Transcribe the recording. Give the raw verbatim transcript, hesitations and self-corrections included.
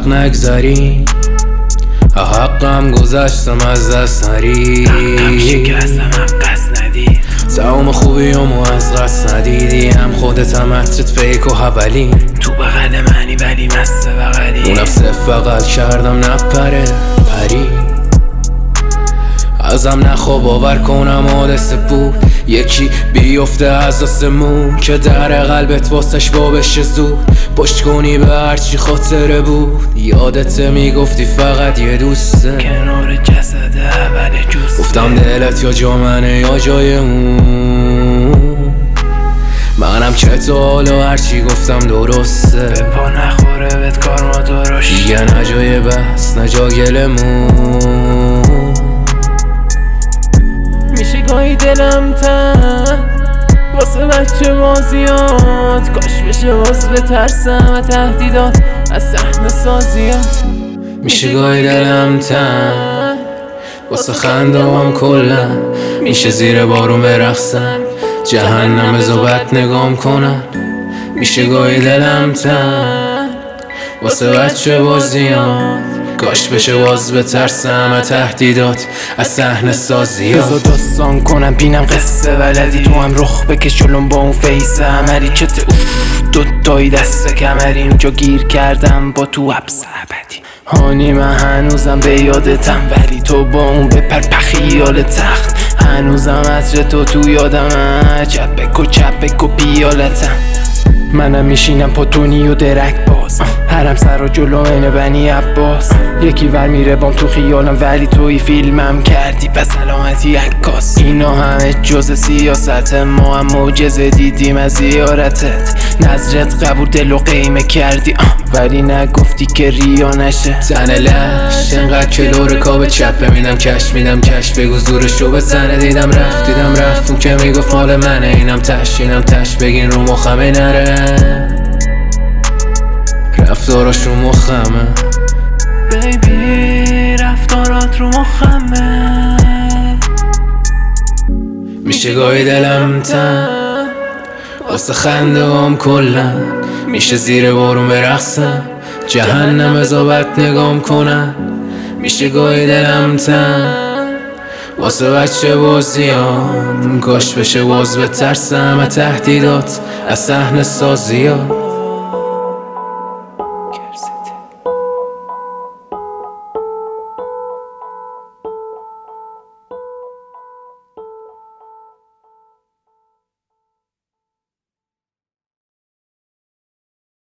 حق نگذری، حقم گذشتم از دست نری، حقم شکستم حق ندی، تمام خوبیامو از قصد ندیدی، هم خودت هم عطرت فیک و حولی، تو بغل منی ولی مست بغلی، اونم صف فقط کردم نپره پری، ازم نخوا باور کنم حادثه بود، یکی بیفته از آسمون که در قلبت واسش با بشه زود، پشت کنی به هرچی خاطره بود، یادت میگفتی فقط یه دوسته کنار جسد اول جوسته، گفتم دلت یا جا منه یا جای اون، منم که تو حالا هرچی گفتم درسته، به پا نخوره بهت کار ما درشته، دیگه نه جای بحث نه جا گلمون. میشه گاهی دلم تن واسه بچه بازیات، کاش بشه باز بترسم و تهدیدات از صحنه سازیات، میشه گاهی دلم تن واسه خندام کلا، میشه زیر بارون برقصم جهنم بزابت نگام کنن، میشه گاهی دلم تن واسه بچه بازیات، کاش بشه باز بترسم و تهدیدات از صحنه سازیات، بذار داستان کنم بینم قصه ولدی، تو هم رخ بکش جلوم با اون فیس عملی که اوف دوتایی دست کمری، اونجا گیر کردم با تو حبس ابدی، هانی من هنوزم به یادتم ولی تو با اون بپر پخیال تخت، هنوزم عطر تو تو یادمه، چپک و چپک و بیالتم، منم میشینم پاتونی و درک باز، هرم سر و جلو این بنی عباس، یکی ور میره بام تو خیالم ولی توی فیلمم کردی به سلامتی عکاس، اینا همه جز سیاست، ما هم معجزه دیدیم از زیارتت، نظرت قبول دل و قیمه کردی ولی نگفتی که ریا نشه، تن لش انقدر که لور کاب چپ میدم کش میدم کش، بگو زورشو بزنه، دیدم رفت دیدم رفت اون که میگفت مال منه، اینم تش اینم تش بگین رو مخمه نره، رفتاراش رو مخمه بیبی رفتارات رو مخمه، میشه گاهی دلم تن واسه خنده هم کلا، میشه زیر بارون برقصم جهنم ازابت نگام کنن، میشه گاهی دلم تن واسه بچه بازیام، کاش بشه باز بترسم و تهدیدات از صحنه سازیات.